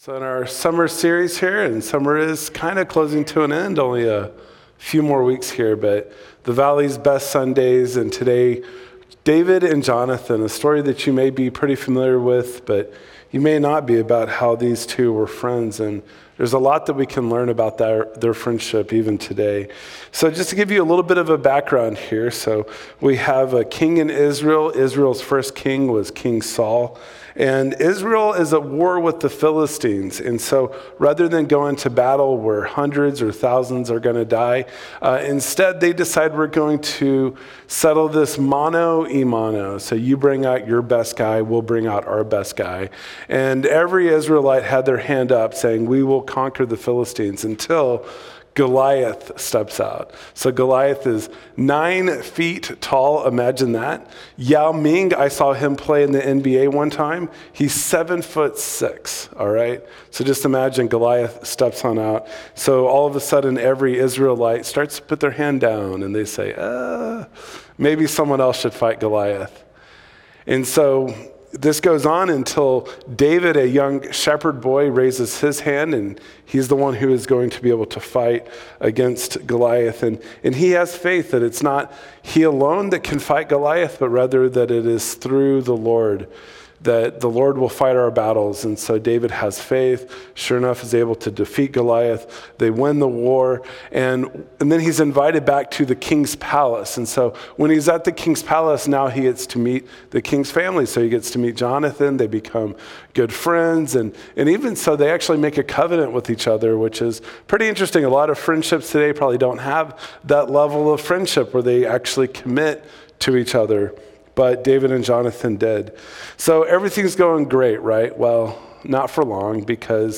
So in our summer series here, and summer is kind of closing to an end, only a few more weeks here, but the Valley's Best Sundays, and today, David and Jonathan, a story that you may be pretty familiar with, but you may not be, about how these two were friends, and there's a lot that we can learn about their friendship even today. So just to give you a little bit of a background here, so we have a king in Israel. Israel's first king was King Saul. And Israel is at war with the Philistines. And so rather than go into battle where hundreds or thousands are going to die, instead they decide we're going to settle this mano a mano. So you bring out your best guy, we'll bring out our best guy. And every Israelite had their hand up saying, we will conquer the Philistines, until Goliath steps out. So Goliath is 9 feet tall. Imagine that. Yao Ming, I saw him play in the NBA one time. He's 7'6", all right? So just imagine Goliath steps on out. So all of a sudden, every Israelite starts to put their hand down, and they say, maybe someone else should fight Goliath. And so this goes on until David, a young shepherd boy, raises his hand, and he's the one who is going to be able to fight against Goliath. And he has faith that it's not he alone that can fight Goliath, but rather that it is through the Lord, that the Lord will fight our battles. And so David has faith, sure enough is able to defeat Goliath. They win the war, and then he's invited back to the king's palace. And so when he's at the king's palace, now he gets to meet the king's family. So he gets to meet Jonathan, they become good friends, and even so they actually make a covenant with each other, which is pretty interesting. A lot of friendships today probably don't have that level of friendship where they actually commit to each other. But David and Jonathan did. So everything's going great, right? Well, not for long, because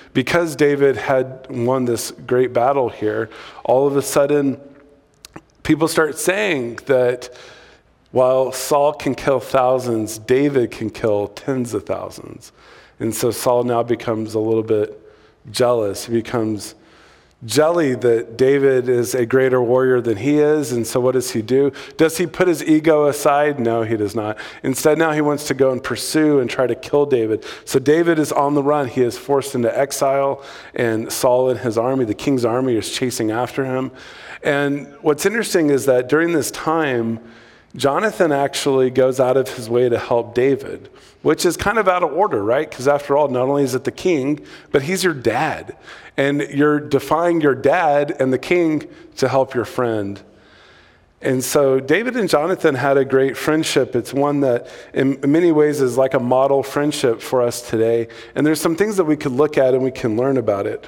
David had won this great battle here, all of a sudden people start saying that while Saul can kill thousands, David can kill tens of thousands. And so Saul now becomes a little bit jealous. He becomes jelly that David is a greater warrior than he is. And so what does he do? Does he put his ego aside? No, he does not. Instead, now he wants to go and pursue and try to kill David. So David is on the run. He is forced into exile, and Saul and his army, the king's army, is chasing after him. And what's interesting is that during this time, Jonathan actually goes out of his way to help David, which is kind of out of order, right? Because after all, not only is it the king, but he's your dad. And you're defying your dad and the king to help your friend. And so David and Jonathan had a great friendship. It's one that in many ways is like a model friendship for us today. And there's some things that we could look at and we can learn about it.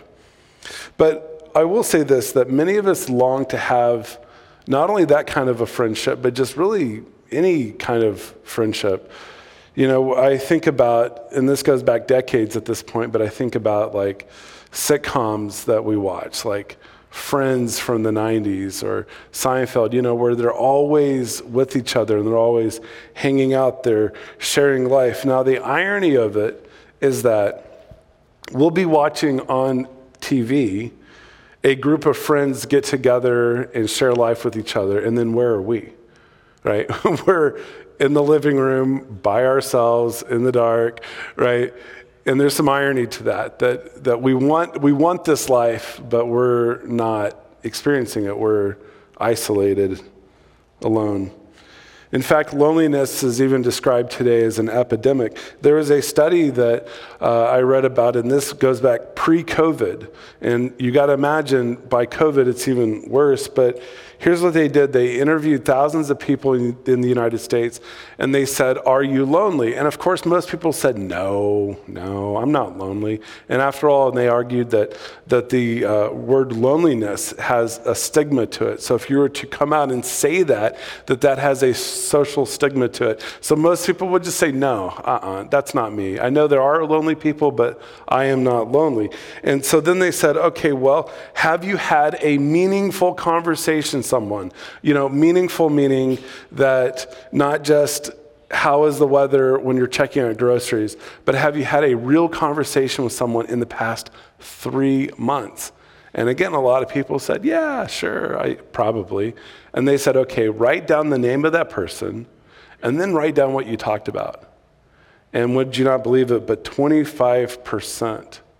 But I will say this, that many of us long to have not only that kind of a friendship, but just really any kind of friendship. You know, I think about, and this goes back decades at this point, but I think about like sitcoms that we watch, like Friends from the 90s or Seinfeld, you know, where they're always with each other and they're always hanging out there, sharing life. Now, the irony of it is that we'll be watching on TV a group of friends get together and share life with each other, and then where are we, right? We're in the living room by ourselves in the dark, right? And there's some irony to that we want this life, but we're not experiencing it. We're isolated, alone. In fact, loneliness is even described today as an epidemic. There was a study that I read about, and this goes back pre-COVID. And you got to imagine by COVID, it's even worse. But here's what they did. They interviewed thousands of people in the United States, and they said, are you lonely? And of course, most people said, no, I'm not lonely. And after all, they argued that the word loneliness has a stigma to it. So if you were to come out and say that has a social stigma to it. So most people would just say, no, that's not me. I know there are lonely people, but I am not lonely. And so then they said, okay, well, have you had a meaningful conversation with someone? You know, meaningful meaning that not just how is the weather when you're checking out groceries, but have you had a real conversation with someone in the past 3 months? And again, a lot of people said, yeah, sure, probably. And they said, okay, write down the name of that person and then write down what you talked about. And would you not believe it, but 25%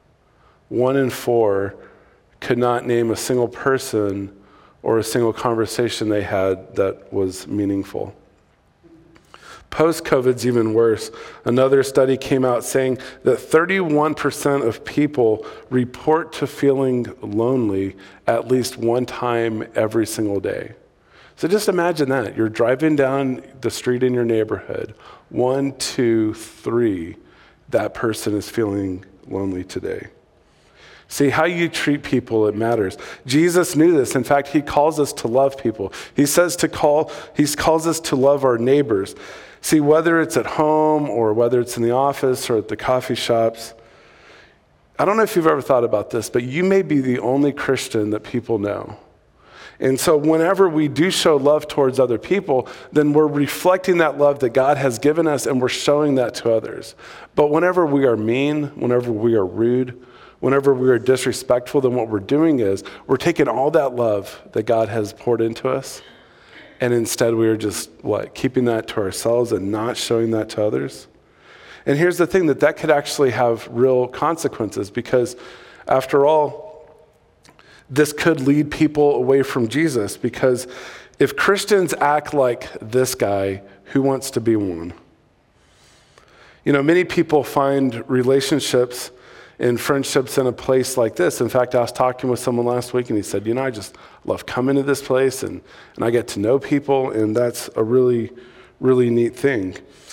1 in 4 could not name a single person or a single conversation they had that was meaningful. Post-COVID's even worse. Another study came out saying that 31% of people report to feeling lonely at least one time every single day. So just imagine that. You're driving down the street in your neighborhood. 1, 2, 3, that person is feeling lonely today. See, how you treat people, it matters. Jesus knew this. In fact, he calls us to love people. He calls us to love our neighbors. See, whether it's at home or whether it's in the office or at the coffee shops, I don't know if you've ever thought about this, but you may be the only Christian that people know. And so whenever we do show love towards other people, then we're reflecting that love that God has given us and we're showing that to others. But whenever we are mean, whenever we are rude, whenever we are disrespectful, then what we're doing is we're taking all that love that God has poured into us, and instead we are just, keeping that to ourselves and not showing that to others. And here's the thing, that could actually have real consequences, because after all, this could lead people away from Jesus, because if Christians act like this guy, who wants to be one? You know, many people find relationships and friendships in a place like this. In fact, I was talking with someone last week and he said, I just love coming to this place and I get to know people, and that's a really, really neat thing.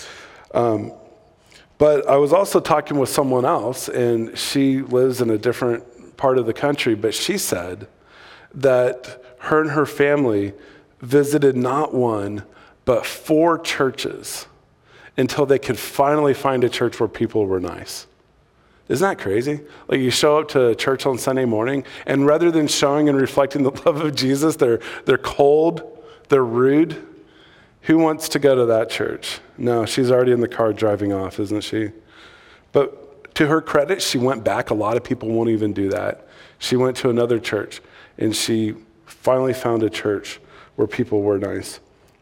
But I was also talking with someone else, and she lives in a different part of the country, but she said that her and her family visited not one, but 4 churches until they could finally find a church where people were nice. Isn't that crazy? Like, you show up to church on Sunday morning, and rather than showing and reflecting the love of Jesus, they're cold, they're rude. Who wants to go to that church? No, she's already in the car driving off, isn't she? But to her credit, she went back. A lot of people won't even do that. She went to another church, and she finally found a church where people were nice.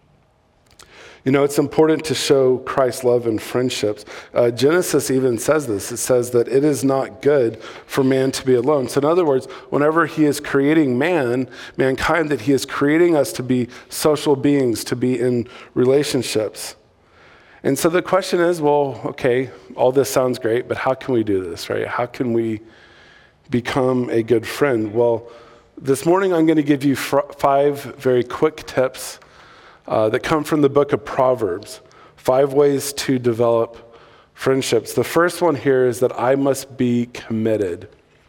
You know, it's important to show Christ's love in friendships. Genesis even says this. It says that it is not good for man to be alone. So in other words, whenever he is creating mankind, that he is creating us to be social beings, to be in relationships. And so the question is, well, okay, all this sounds great, but how can we do this, right? How can we become a good friend? Well, this morning I'm going to give you 5 very quick tips that come from the book of Proverbs. 5 ways to develop friendships. The first one here is that I must be committed.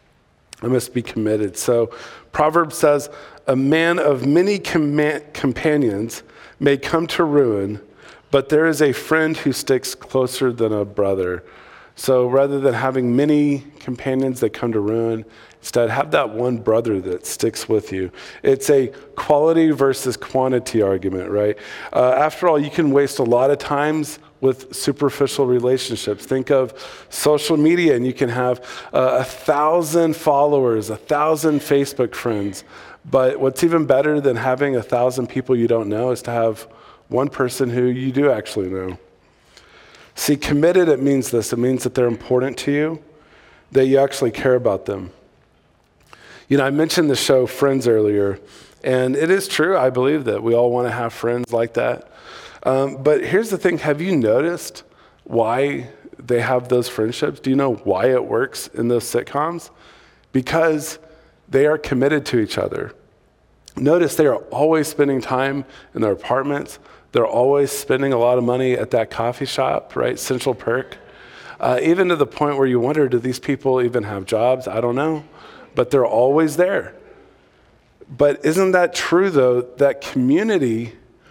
I must be committed. So Proverbs says, a man of many companions may come to ruin, but there is a friend who sticks closer than a brother. So rather than having many companions that come to ruin, instead have that one brother that sticks with you. It's a quality versus quantity argument, right? After all, you can waste a lot of times with superficial relationships. Think of social media, and you can have 1,000 followers, 1,000 Facebook friends. But what's even better than having 1,000 people you don't know is to have one person who you do actually know. See, committed, it means this. It means that they're important to you, that you actually care about them. You know, I mentioned the show Friends earlier, and it is true. I believe that we all want to have friends like that. But here's the thing. Have you noticed why they have those friendships? Do you know why it works in those sitcoms? Because they are committed to each other. Notice they are always spending time in their apartments. They're always spending a lot of money at that coffee shop, right? Central Perk. Even to the point where you wonder, do these people even have jobs? I don't know. But they're always there. But isn't that true, though, that community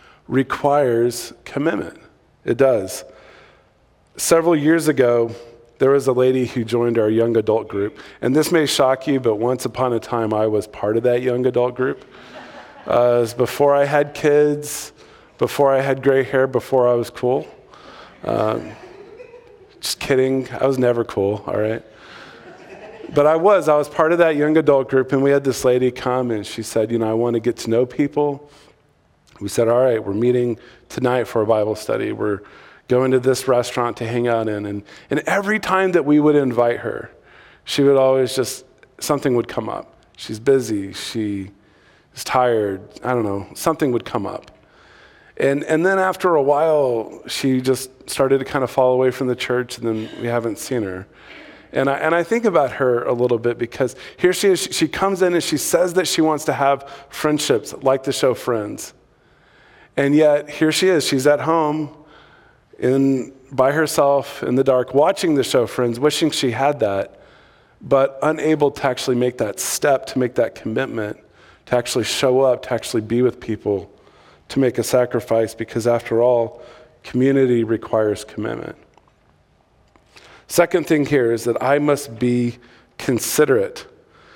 requires commitment? It does. Several years ago, there was a lady who joined our young adult group. And this may shock you, but once upon a time, I was part of that young adult group. It was before I had kids, before I had gray hair, before I was cool. Just kidding. I was never cool, all right? But I was part of that young adult group, and we had this lady come, and she said, I want to get to know people. We said, all right, we're meeting tonight for a Bible study. We're going to this restaurant to hang out in. And every time that we would invite her, she would always just something would come up. She's busy, she is tired, I don't know, something would come up. And then after a while, she just started to kind of fall away from the church, and then we haven't seen her. And I think about her a little bit, because here she is, she comes in and she says that she wants to have friendships like the show Friends. And yet here she is, she's at home by herself in the dark, watching the show Friends, wishing she had that, but unable to actually make that step, to make that commitment, to actually show up, to actually be with people, to make a sacrifice, because after all, community requires commitment. Second thing here is that I must be considerate.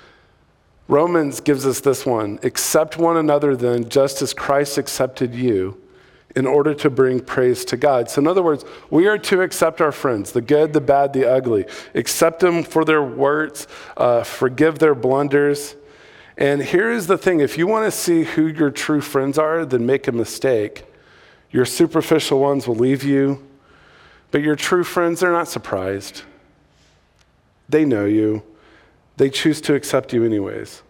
Romans gives us this one: accept one another then, just as Christ accepted you, in order to bring praise to God. So in other words, we are to accept our friends, the good, the bad, the ugly. Accept them for their words, forgive their blunders. And here is the thing: if you want to see who your true friends are, then make a mistake. Your superficial ones will leave you, but your true friends, they're not surprised. They know you. They choose to accept you anyways.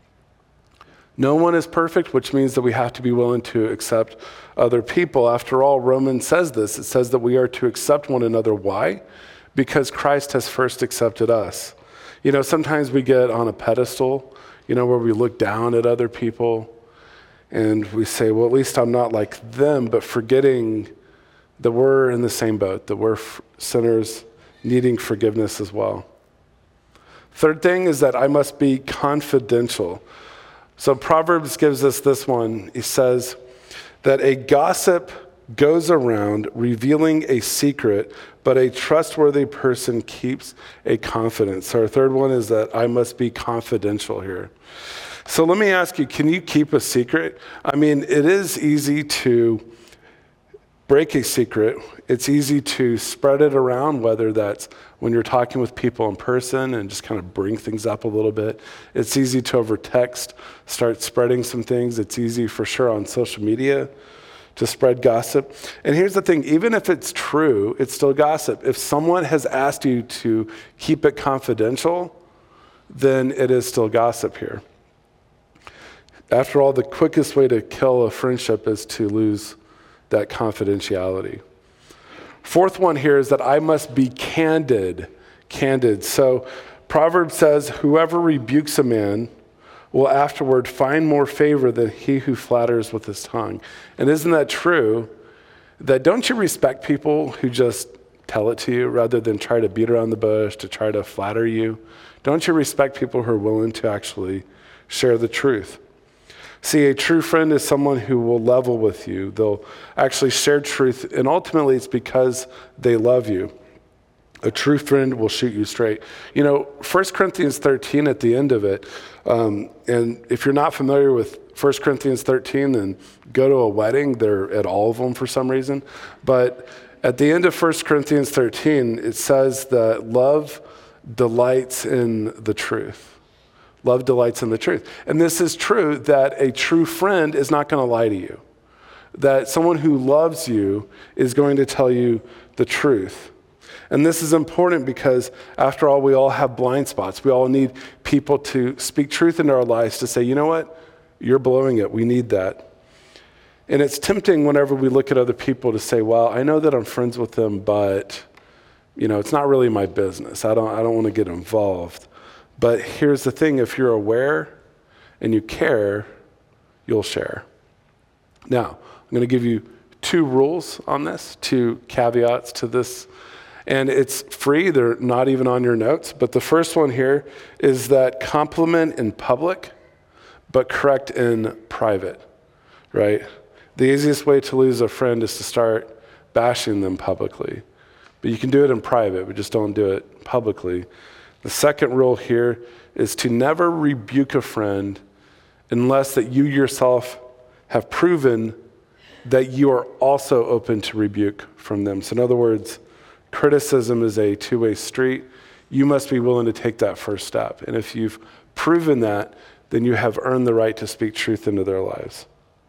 No one is perfect, which means that we have to be willing to accept other people. After all, Romans says this. It says that we are to accept one another. Why? Because Christ has first accepted us. You know, sometimes we get on a pedestal, where we look down at other people and we say, well, at least I'm not like them, but forgetting that we're in the same boat, that we're sinners needing forgiveness as well. Third thing is that I must be confidential. So Proverbs gives us this one. He says that a gossip goes around revealing a secret, but a trustworthy person keeps a confidence. So our third one is that I must be confidential here. So let me ask you, can you keep a secret? I mean, it is easy to break a secret. It's easy to spread it around, whether that's when you're talking with people in person and just kind of bring things up a little bit. It's easy to over text start spreading some things. It's easy for sure on social media to spread gossip. And here's the thing: even if it's true, it's still gossip. If someone has asked you to keep it confidential, then it is still gossip here. After all, the quickest way to kill a friendship is to lose that confidentiality. Fourth one here is that I must be candid. So Proverbs says, whoever rebukes a man will afterward find more favor than he who flatters with his tongue. And isn't that true? That don't you respect people who just tell it to you rather than try to beat around the bush, to try to flatter you? Don't you respect people who are willing to actually share the truth? See, a true friend is someone who will level with you. They'll actually share truth, and ultimately it's because they love you. A true friend will shoot you straight. 1 Corinthians 13 at the end of it, and if you're not familiar with 1 Corinthians 13, then go to a wedding. They're at all of them for some reason. But at the end of 1 Corinthians 13, it says that love delights in the truth. Love delights in the truth. And this is true, that a true friend is not going to lie to you. That someone who loves you is going to tell you the truth. And this is important because, after all, we all have blind spots. We all need people to speak truth into our lives, to say, you know what? You're blowing it. We need that. And it's tempting whenever we look at other people to say, well, I know that I'm friends with them, but, it's not really my business. I don't want to get involved. But here's the thing: if you're aware and you care, you'll share. Now, I'm going to give you 2 rules on this, 2 caveats to this. And it's free. They're not even on your notes. But the first one here is that compliment in public, but correct in private, right? The easiest way to lose a friend is to start bashing them publicly. But you can do it in private, but just don't do it publicly. The second rule here is to never rebuke a friend unless that you yourself have proven that you are also open to rebuke from them. So in other words, criticism is a two-way street. You must be willing to take that first step. And if you've proven that, then you have earned the right to speak truth into their lives.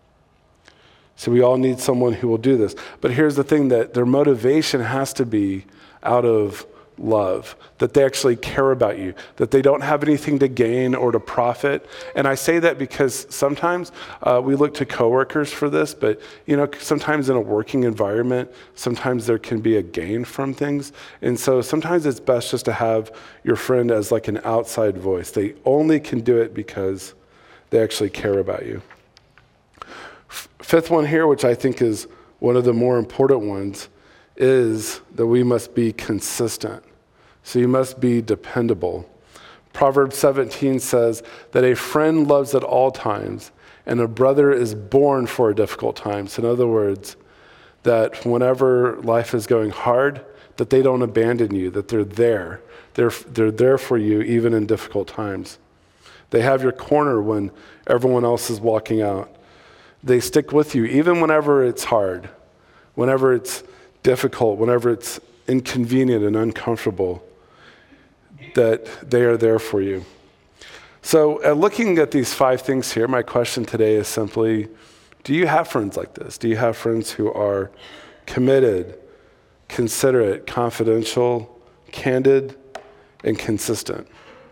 So we all need someone who will do this. But here's the thing, that their motivation has to be out of love, that they actually care about you, that they don't have anything to gain or to profit. And I say that because sometimes we look to coworkers for this, but sometimes in a working environment, sometimes there can be a gain from things. And so sometimes it's best just to have your friend as like an outside voice. They only can do it because they actually care about you. Fifth one here, which I think is one of the more important ones, is that we must be consistent. So you must be dependable. Proverbs 17 says that a friend loves at all times, and a brother is born for a difficult time. So in other words, that whenever life is going hard, that they don't abandon you, that they're there. They're there for you even in difficult times. They have your corner when everyone else is walking out. They stick with you even whenever it's hard, whenever it's difficult, whenever it's inconvenient and uncomfortable, that they are there for you. So looking at these 5 things here, my question today is simply, do you have friends like this? Do you have friends who are committed, considerate, confidential, candid, and consistent?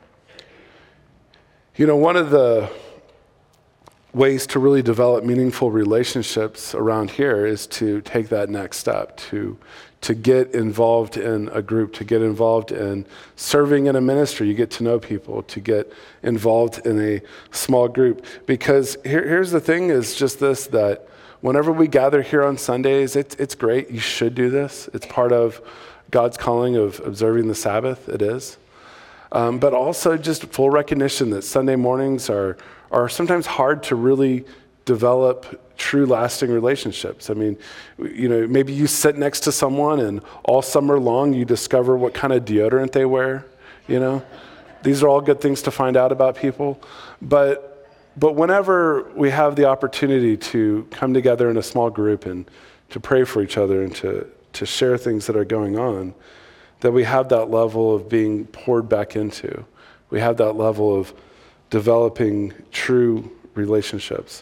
One of the ways to really develop meaningful relationships around here is to take that next step, to get involved in a group, to get involved in serving in a ministry. You get to know people, to get involved in a small group. Because here's the thing is just this, that whenever we gather here on Sundays, it's great. You should do this. It's part of God's calling of observing the Sabbath. It is. But also just full recognition that Sunday mornings are sometimes hard to really develop true lasting relationships. I mean, maybe you sit next to someone and all summer long you discover what kind of deodorant they wear, These are all good things to find out about people. But whenever we have the opportunity to come together in a small group and to pray for each other and to share things that are going on, that we have that level of being poured back into. We have that level of developing true relationships.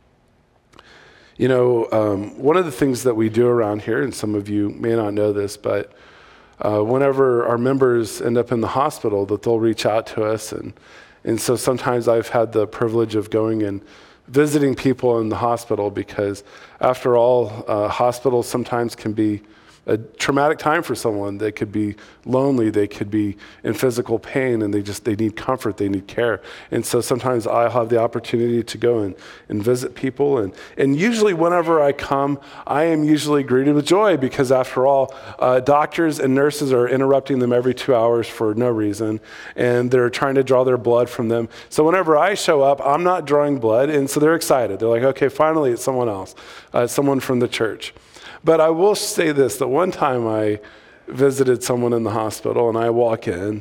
One of the things that we do around here, and some of you may not know this, but whenever our members end up in the hospital, that they'll reach out to us. And so sometimes I've had the privilege of going and visiting people in the hospital because after all, hospitals sometimes can be a traumatic time for someone. They could be lonely, they could be in physical pain, and they need comfort, they need care. And so sometimes I'll have the opportunity to go and visit people. And usually whenever I come, I am usually greeted with joy because after all, doctors and nurses are interrupting them every 2 hours for no reason, and they're trying to draw their blood from them. So whenever I show up, I'm not drawing blood, and so they're excited. They're like, okay, finally it's someone else, someone from the church. But I will say this, that one time I visited someone in the hospital and I walk in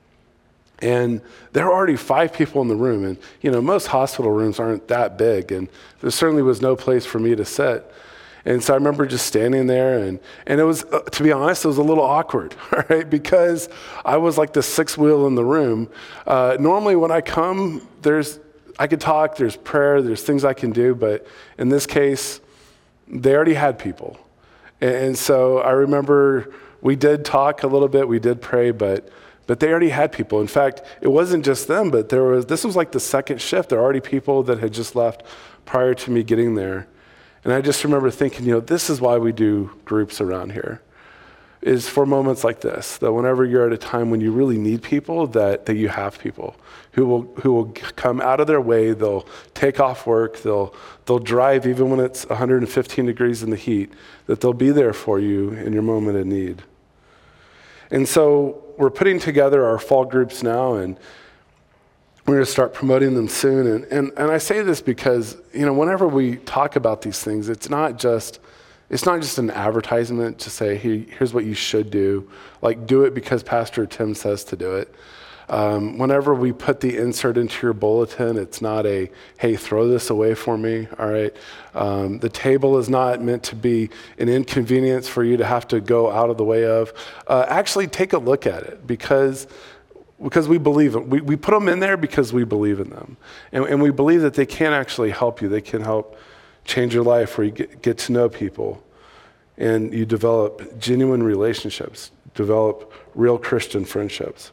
and there are already 5 people in the room. And, most hospital rooms aren't that big and there certainly was no place for me to sit. And so I remember just standing there and it was, to be honest, it was a little awkward, all right? Because I was like the 6th wheel in the room. Normally when I come, I could talk, there's prayer, there's things I can do, but in this case, they already had people. And so I remember we did talk a little bit, we did pray, but they already had people. In fact, it wasn't just them, but this was like the second shift. There were already people that had just left prior to me getting there. And I just remember thinking, this is why we do groups around here, is for moments like this, that whenever you're at a time when you really need people, that you have people who will come out of their way, they'll take off work, they'll drive even when it's 115 degrees in the heat, that they'll be there for you in your moment of need. And so we're putting together our fall groups now, and we're going to start promoting them soon. And I say this because, whenever we talk about these things, it's not just an advertisement to say, hey, here's what you should do. Like, do it because Pastor Tim says to do it. Whenever we put the insert into your bulletin, it's not a, hey, throw this away for me, all right? The table is not meant to be an inconvenience for you to have to go out of the way of. Actually, take a look at it because we believe it. We put them in there because we believe in them. And we believe that they can actually help you. They can help change your life where you get to know people and you develop genuine relationships, develop real Christian friendships.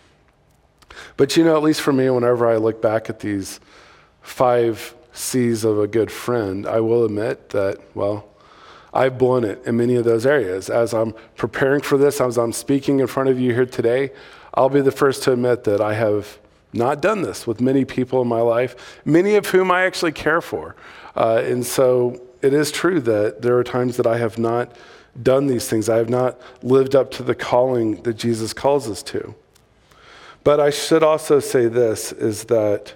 But at least for me, whenever I look back at these 5 C's of a good friend, I will admit that, I've blown it in many of those areas. As I'm preparing for this, as I'm speaking in front of you here today, I'll be the first to admit that I have not done this with many people in my life, many of whom I actually care for. And so it is true that there are times that I have not done these things. I have not lived up to the calling that Jesus calls us to. But I should also say this, is that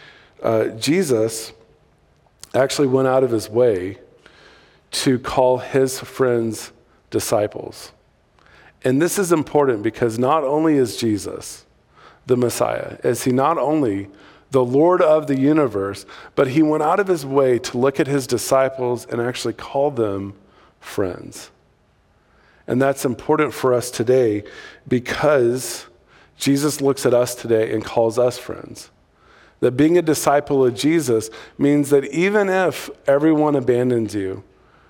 Jesus actually went out of his way to call his friends disciples. And this is important because not only is Jesus the Messiah, is he not only the Lord of the universe, but he went out of his way to look at his disciples and actually call them friends. And that's important for us today because Jesus looks at us today and calls us friends. That being a disciple of Jesus means that even if everyone abandons you,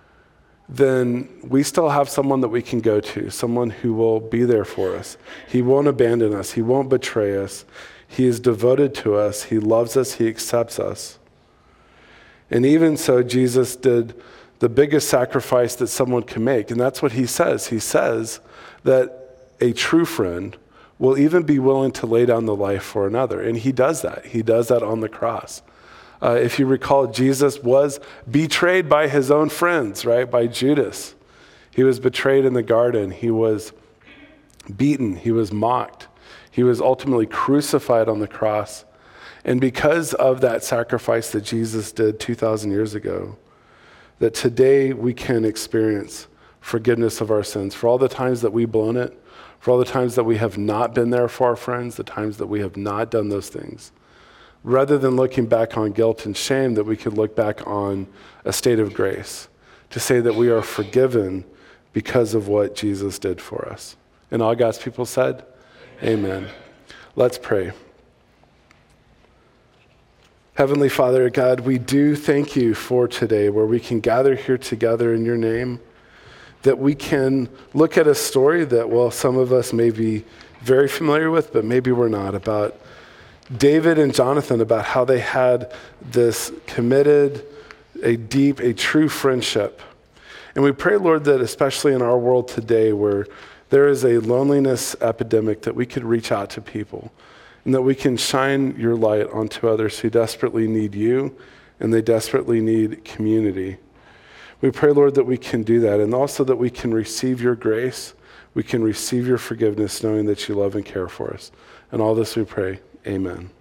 then we still have someone that we can go to, someone who will be there for us. He won't abandon us. He won't betray us. He is devoted to us. He loves us. He accepts us. And even so, Jesus did the biggest sacrifice that someone can make. And that's what he says. He says that a true friend will even be willing to lay down the life for another. And he does that. He does that on the cross. If you recall, Jesus was betrayed by his own friends, right? By Judas. He was betrayed in the garden. He was beaten. He was mocked. He was ultimately crucified on the cross. And because of that sacrifice that Jesus did 2,000 years ago, that today we can experience forgiveness of our sins. For all the times that we've blown it, for all the times that we have not been there for our friends, the times that we have not done those things. Rather than looking back on guilt and shame, that we could look back on a state of grace to say that we are forgiven because of what Jesus did for us. And all God's people said, Amen. Let's pray. Heavenly Father, God, we do thank you for today where we can gather here together in your name, that we can look at a story that, some of us may be very familiar with, but maybe we're not, about David and Jonathan, about how they had this committed, a deep, a true friendship. And we pray, Lord, that especially in our world today where there is a loneliness epidemic, that we could reach out to people and that we can shine your light onto others who desperately need you and they desperately need community. We pray, Lord, that we can do that, and also that we can receive your grace, we can receive your forgiveness, knowing that you love and care for us. And all this we pray. Amen.